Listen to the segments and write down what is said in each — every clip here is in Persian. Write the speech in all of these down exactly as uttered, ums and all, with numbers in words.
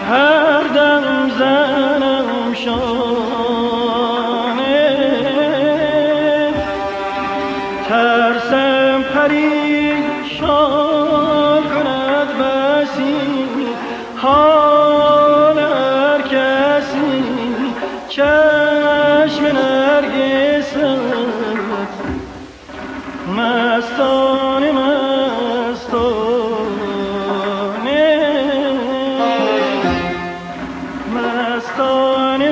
هر دم زنم شانه، ترسم پریشان کند بسی حال هر کسی. چشم نرگست مستانه مستانه مستانه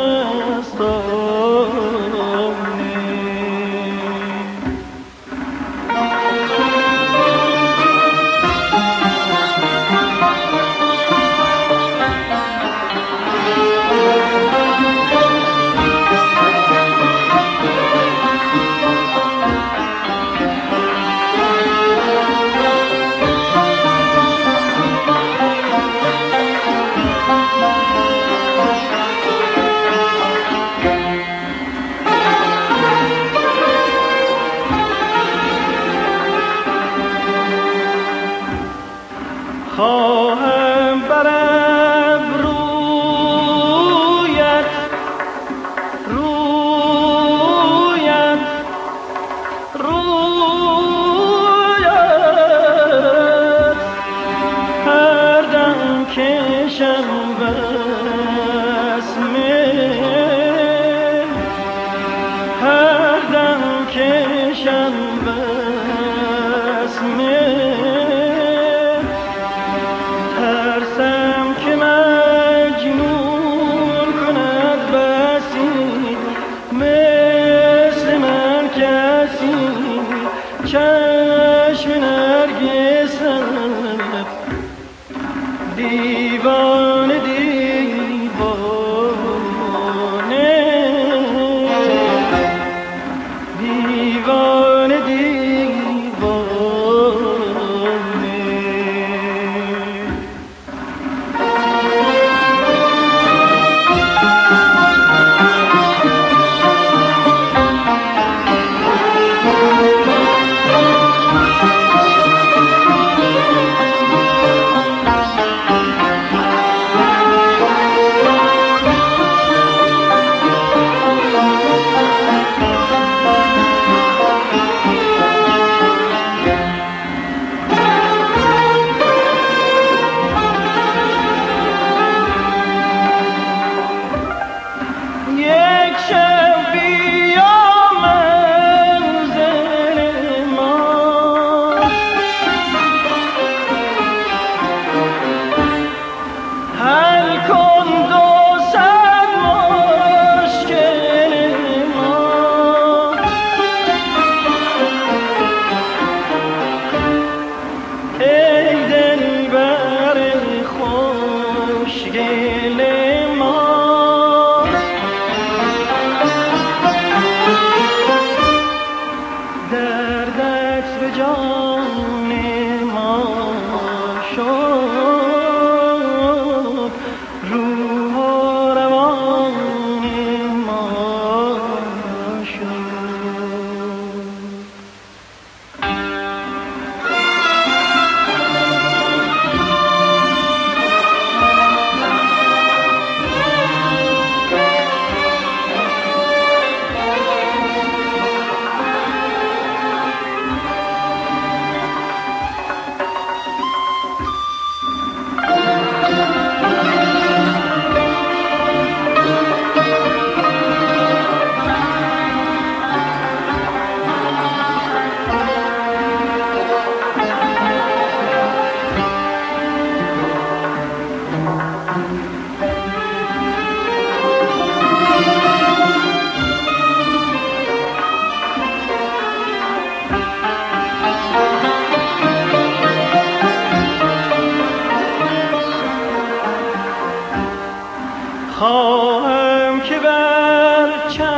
مستانه. خواهم برم رویت رویت رویت، هر دم کشم بسمه، هر دم کشم بسمه. ترسم که مجنون کند بسی مثل من کسی. چشم نرگسم دیوانه دیوانه دیوانه دیوانه. دردت به جان ما شد، روح و روان ما شد. خواهم که بر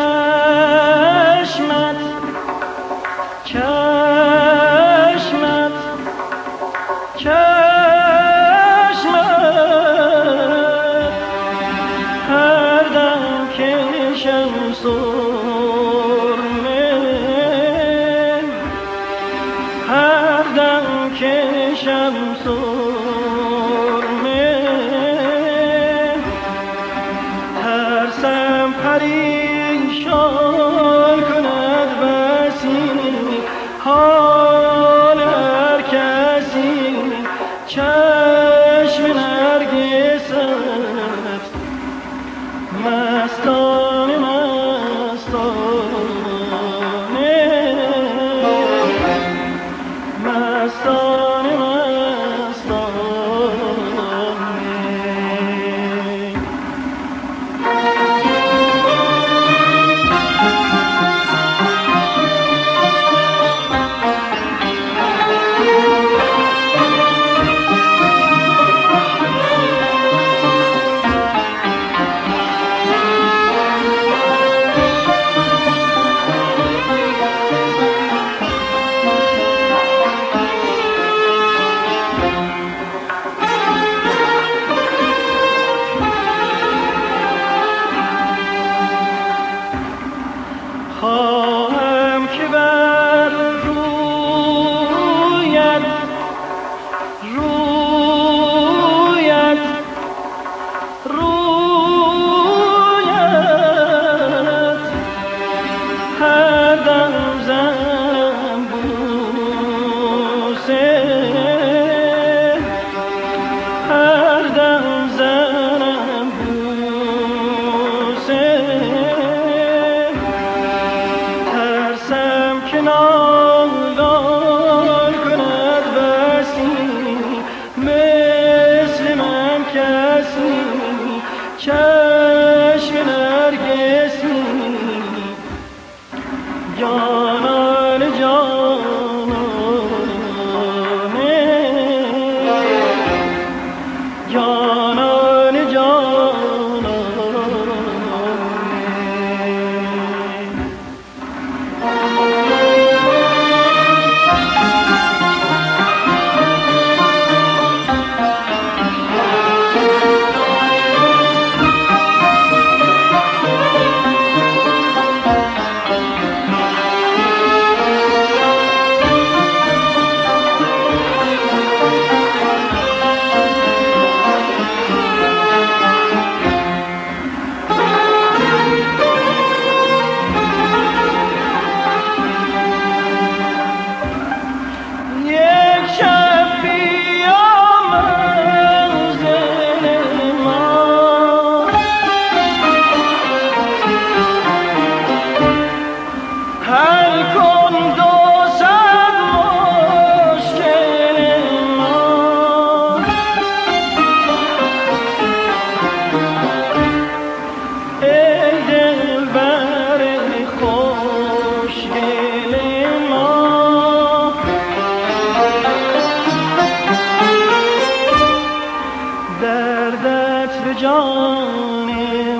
چشمت چشمت چشمت هر دم کشم سرمه، هر دم کشم سرمه. پریشان کند بسی حال هر کسی چشم نرگست مستانه مستانه مستانه خواهم که بر رویت رویت رویت هر دم زنم بوسه هر دم زنم بوسه که نالان کند بسی مثل من کسی چشم نرگسی جانان جانانه جانان جانانه دردت به جان